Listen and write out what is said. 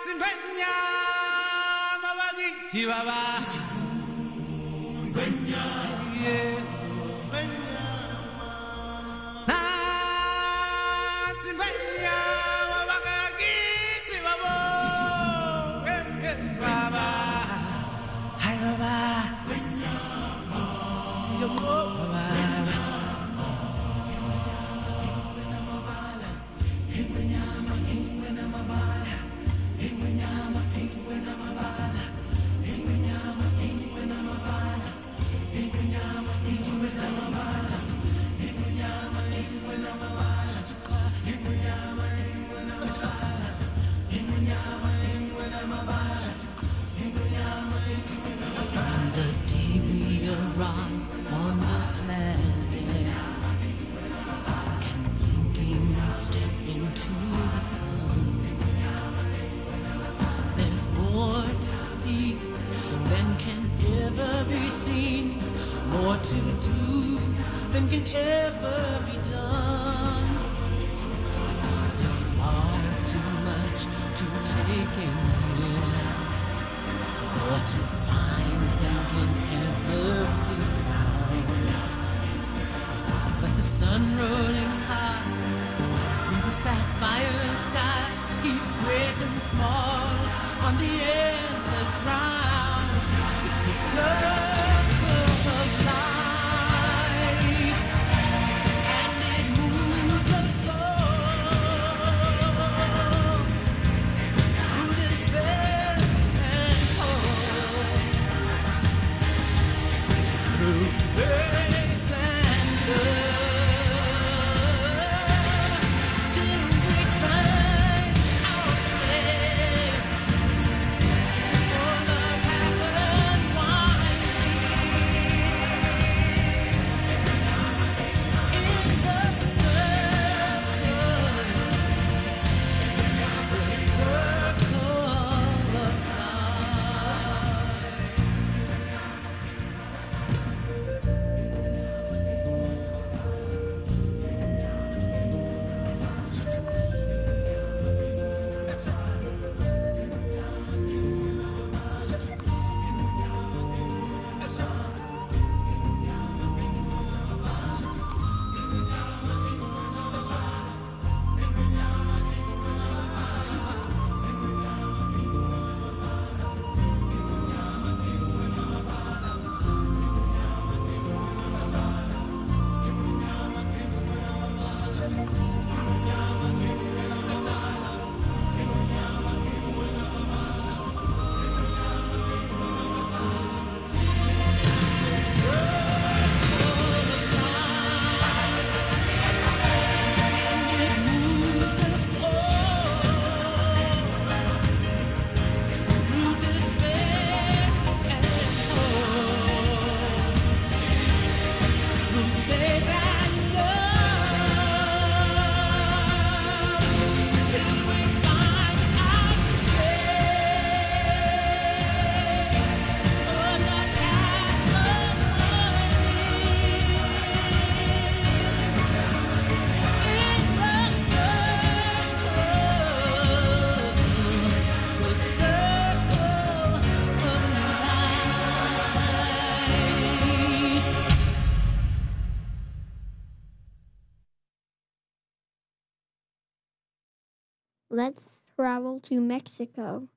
Chihuahua. Yeah. More to do than can ever be done. There's far too much to take in, more to find than can ever be found. But the sun rolling high through the sapphire sky keeps great and small on the endless round. It's the sun. Let's travel to Mexico.